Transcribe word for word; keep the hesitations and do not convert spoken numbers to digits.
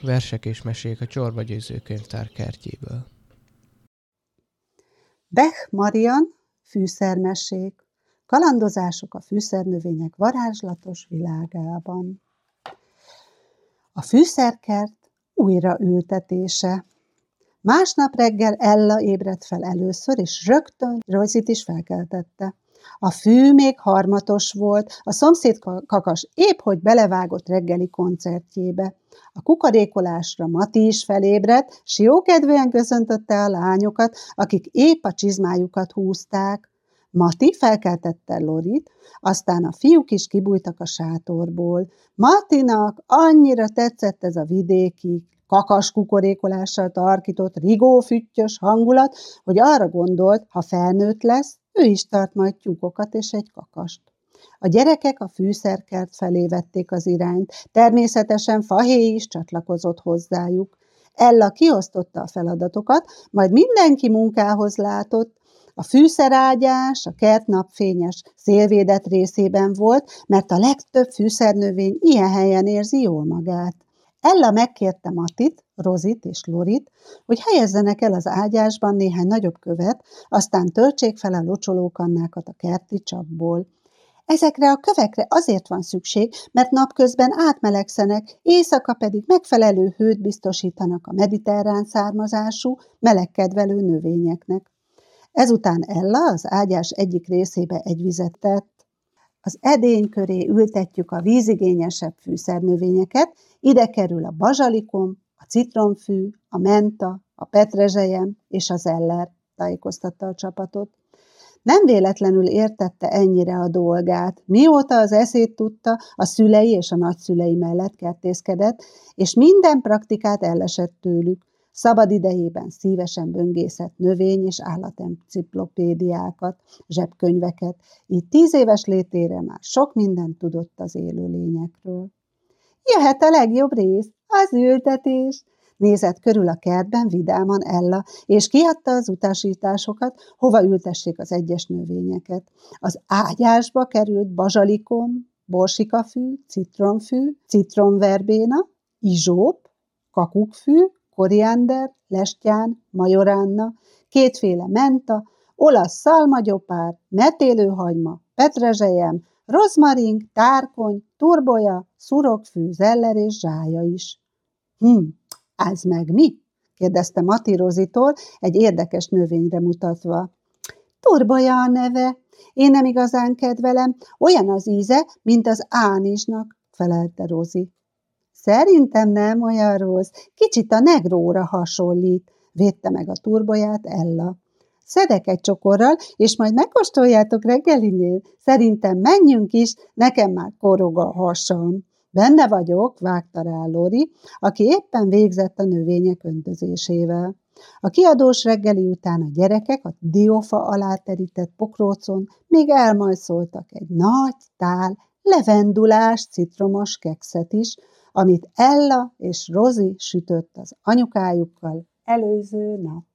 Versek és mesék a Csorba Győző Könyvtár kertjéből. Bech Marian, fűszermesék. Kalandozások a fűszernövények varázslatos világában. A fűszerkert újraültetése. Másnap reggel Ella ébredt fel először, és rögtön Rosie-t is felkeltette. A fű még harmatos volt, a szomszéd kakas épp hogy belevágott reggeli koncertjébe. A kukorékolásra Mati is felébredt, s jókedvűen köszöntötte a lányokat, akik épp a csizmájukat húzták. Mati felkeltette Lorit, aztán a fiúk is kibújtak a sátorból. Matinak annyira tetszett ez a vidéki, kakas kukorékolással tarkított, rigófüttyös hangulat, hogy arra gondolt, ha felnőtt lesz, ő is tart majd tyúkokat és egy kakast. A gyerekek a fűszerkert felé vették az irányt, természetesen Fahé is csatlakozott hozzájuk. Ella kiosztotta a feladatokat, majd mindenki munkához látott. A fűszerágyás a kert napfényes, szélvédett részében volt, mert a legtöbb fűszernövény ilyen helyen érzi jól magát. Ella megkérte Matit, Rosit és Lorit, hogy helyezzenek el az ágyásban néhány nagyobb követ, aztán töltsék fel a locsolókannákat a kerti csapból. Ezekre a kövekre azért van szükség, mert napközben átmelegszenek, éjszaka pedig megfelelő hőt biztosítanak a mediterrán származású, melegkedvelő növényeknek. Ezután Ella az ágyás egyik részébe egy vizet tett. Az edény köré ültetjük a vízigényesebb fűszernövényeket, ide kerül a bazsalikom, a citromfű, a menta, a petrezselyem és az eller, tájékoztatta a csapatot. Nem véletlenül értette ennyire a dolgát. Mióta az eszét tudta, a szülei és a nagyszülei mellett kertészkedett, és minden praktikát ellesett tőlük. Szabad idejében szívesen böngészett növény- és állatenciklopédiákat, zsebkönyveket, így tíz éves létére már sok mindent tudott az élőlényekről. Jöhet a legjobb rész, az ültetés! Nézett körül a kertben vidáman Ella, és kiadta az utasításokat, hova ültessék az egyes növényeket. Az ágyásba került bazsalikom, borsikafű, citromfű, citromverbéna, izsóp, kakukkfű, koriander, lestján, majoránna, kétféle menta, olasz szalmagyopár, metélőhagyma, petrezselyem, rozmaring, tárkony, turbolya, szurokfű, zeller és zsája is. Hm, ez meg mi? Kérdezte Mati Rozitól, egy érdekes növényre mutatva. Turbolya a neve. Én nem igazán kedvelem, olyan az íze, mint az ánisnak, felelte Rozi. Szerintem nem olyan rossz, kicsit a negróra hasonlít, védte meg a turbolyát Ella. Szedek egy csokorral, és majd megkóstoljátok reggelinél. Szerintem menjünk is, nekem már korog a hasam. Benne vagyok, vágta rá Lori, aki éppen végzett a növények öntözésével. A kiadós reggeli után a gyerekek a diófa alá terített pokrócon még elmajszoltak egy nagy tál levendulás citromos kekszet is, amit Ella és Rozi sütött az anyukájukkal előző nap.